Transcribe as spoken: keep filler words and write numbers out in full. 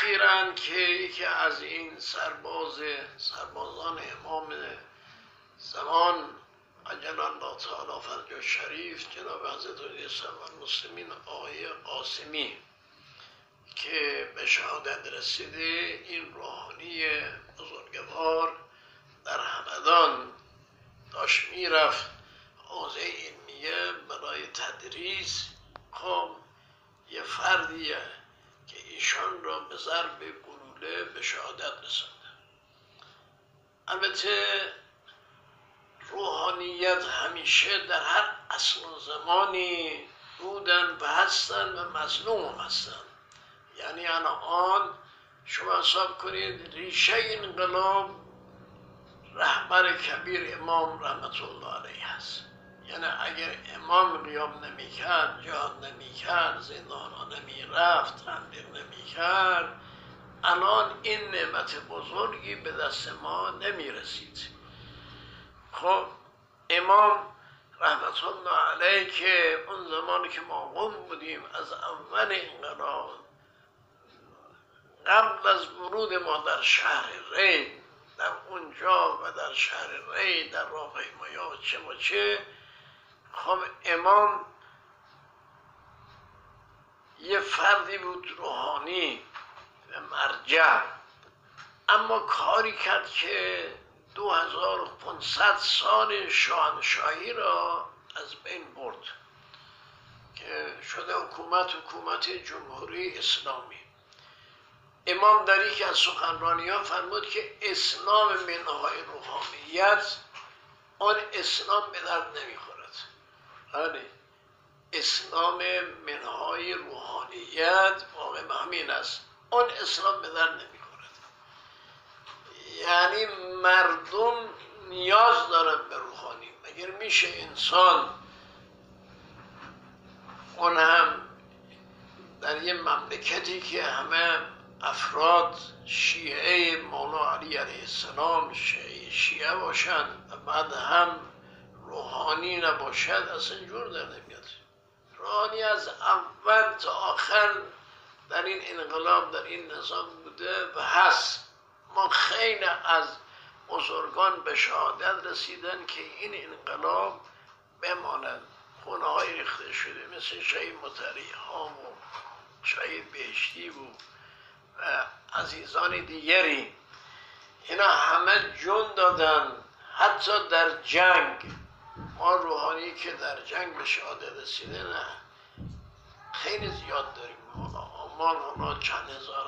اخیراً که یکی از این سرباز سربازان امام زمان عجل الله تعالی فرجه شریف جناب حضرت علی المسلمین آقای قاسمی که به شهادت رسیده، این روحانی بزرگوار در همدان داشت میرفت حوزه علمیه برای تدریس. خب یه فردیه که ایشان را به ضرب گلوله به شهادت رسانده. البته روحانیت همیشه در هر عصر و زمانی بودن و هستن و مظلوم هستن. یعنی الان شما حساب کنید ریشه انقلاب رهبر کبیر امام رحمت الله علیه هست. یعنی اگر امام قیام نمی کرد، جهاد نمی کرد، زندان ها نمی رفت، تنبیه نمی کرد، الان این نعمت بزرگی به دست ما نمی رسید. خب امام رحمت الله علیه که اون زمانی که ما قم بودیم از اول انقلاب قبل از ورود ما در شهر ری، در اونجا و در شهر ری در راهپیمایی ها چه و چه، خب امام یه فردی بود روحانی و مرجع، اما کاری کرد که دو هزار و پانصد سال شاهنشاهی را از بین برد که شده حکومت حکومت جمهوری اسلامی. امام در یکی از سخنرانی ها فرمود که اسلام منهای روحانیت آن اسلام به درد نمیخورد. بله، اسلام منهای روحانیت واقع همین است، آن اسلام به درد نمیخورد. یعنی مردم نیاز دارن به روحانی. مگر میشه انسان، اون هم در یه مملکتی که همه افراد شیعه مولا علی علیه السلام شیعه, شیعه باشند و بعد هم روحانی نباشد، اصلا جور در نمیاد. روحانی از اول تا آخر در این انقلاب در این نظام بوده و هست. ما خیلی از بزرگان به شهادت رسیدن که این انقلاب بماند. خونه های ریخته شده مثل شهید مطهری ها و شهید بهشتی و عزیزان دیگری، اینا همه جون دادن. حتی در جنگ ما روحانی که در جنگ به شهادت رسیده نه خیلی زیاد داریم. حالا آمار حالا چند هزار